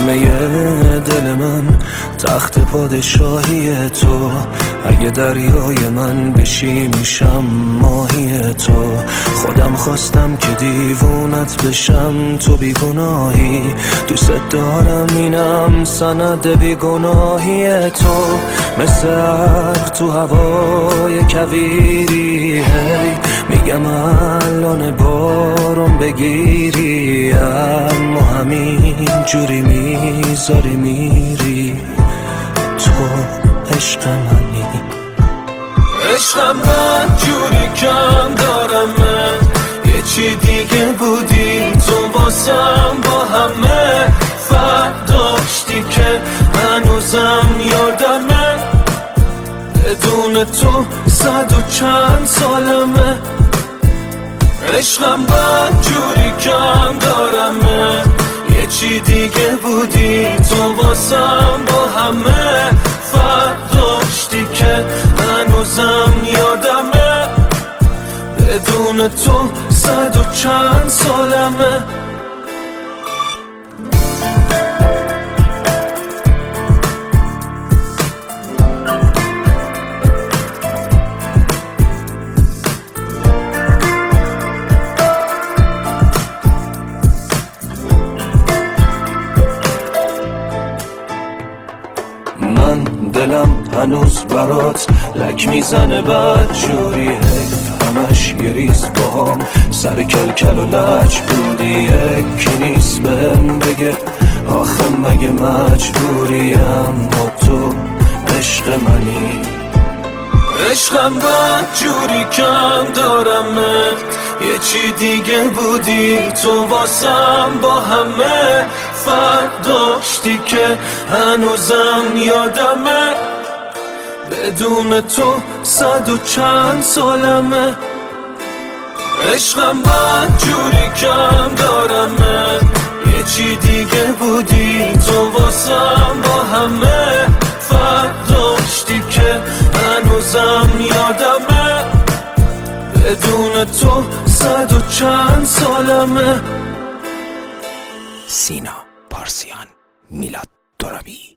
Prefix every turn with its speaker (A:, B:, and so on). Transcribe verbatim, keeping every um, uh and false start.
A: همه دل من تخت پادشاهی تو. اگه دریای من بشی میشم ماهی تو. خودم خواستم که دیوونت بشم، تو بیگناهی. دوست دارم اینم سند بیگناهی تو. مثل عرق تو هوای کویری، هی میگم الان بارم بگیری، اما همین جوری میذاری میری. تو عشق منی،
B: عشقم من جوری کم دارم من، یه چی دیگه بودی تو واسم. با همه فرق داشتی که هنوزم یادمه، بدون تو صد و چند سالمه. عشقم من جوری کم دارم من، یه چی دیگه بودی تو واسم. با همه فرق داشتی که هنوزم یادمه، بدون تو صد و چند سالمه.
A: من دلم هنوز برات لک میزنه بد جوری، حیف همش یه ریز باهام سر کلکل و لج بودی. یکی نیست بهم بگه آخه مگه مجبوریم با تو عشق منی.
B: عشقم من جوری کم دارم من، یه چی دیگه بودی تو واسم. با همه فرق داشتی که هنوزم یادمه، بدون تو صد و چند سالمه. عشقم من جوری کم دارم من، یه چی دیگه بودی تو واسم. با همه فرق داشتی که هنوزم یادمه، بدون تو صد و چند سالمه.
A: سینا پارسیان، میلاد ترابی.